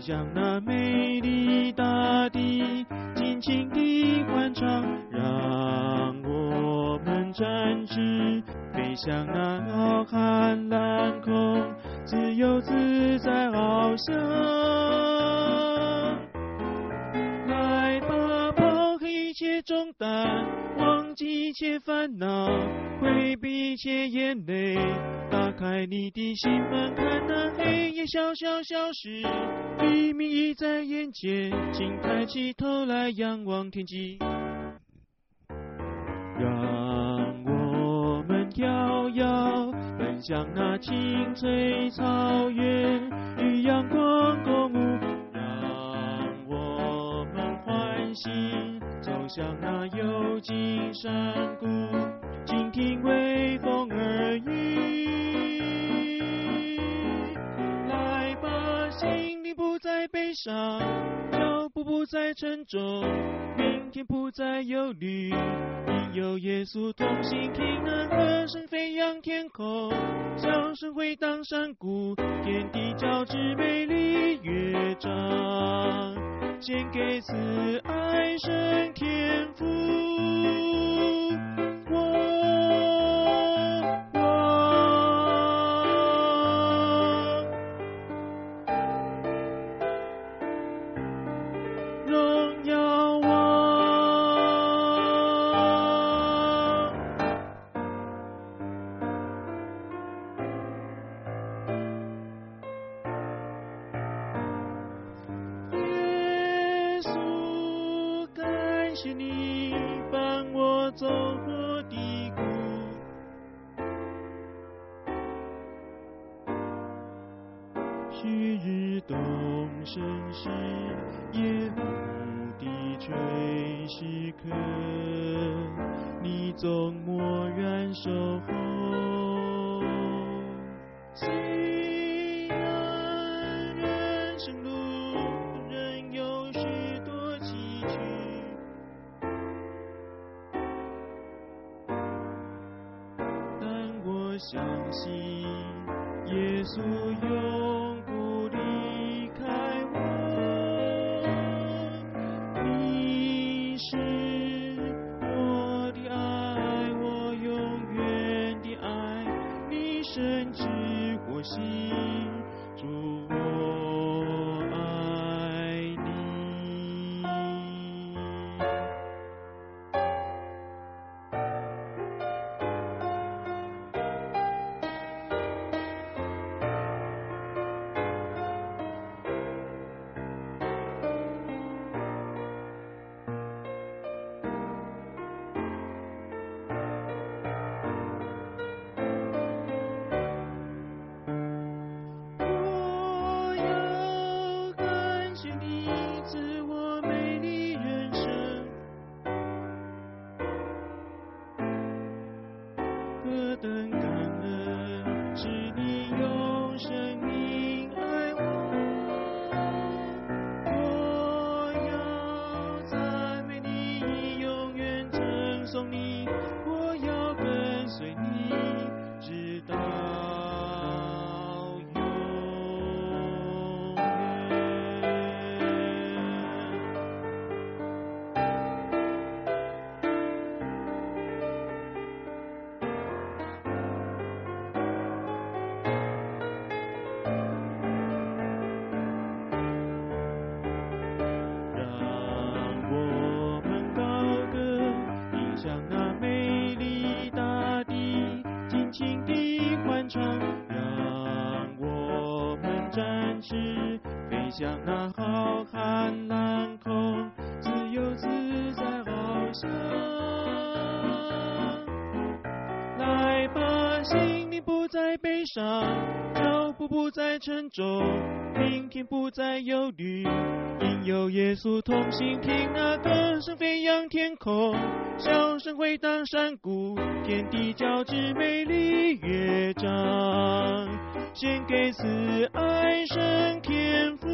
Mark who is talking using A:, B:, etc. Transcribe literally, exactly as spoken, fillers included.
A: 向那美丽大地，尽情地欢唱，让我们展翅，飞向那浩瀚蓝空，自由自在翱翔。来吧，抛开一切重担，忘记一切烦恼，回避一切眼泪，打开你的心门，看那黑夜小小消失，黎明已在眼前，请抬起头来仰望天际。让我们遥遥奔向那青翠草原，与阳光共舞，让我们欢喜走向那幽静山谷，倾听微风耳语。来吧，心灵不再悲伤，脚步不再沉重，明天不再忧虑，因有耶稣同行。听那歌声飞扬天空，笑声回荡山谷，天地交织美丽乐章，献给慈爱神天父。谢你伴我走过低谷，旭日东升时，夜幕低垂时刻，你总默然守候。虽然人生路仍有许多崎岖，我相信耶稣永不离开我，你是我的爱，我永远的爱，你深知我心，主我爱你。何等感恩，是你用生命爱我，我要赞美你，永远称颂你，我要跟随你，直到永远。向那美丽大地，尽情地欢唱，让我们展翅，飞向那浩瀚蓝空，自由自在翱翔。来吧，心灵不再悲伤，脚步不再沉重，明天不再忧虑，因有耶稣同行。听那歌声飞扬天空，笑声回荡山谷，天地交织美丽乐章，献给慈爱神天父。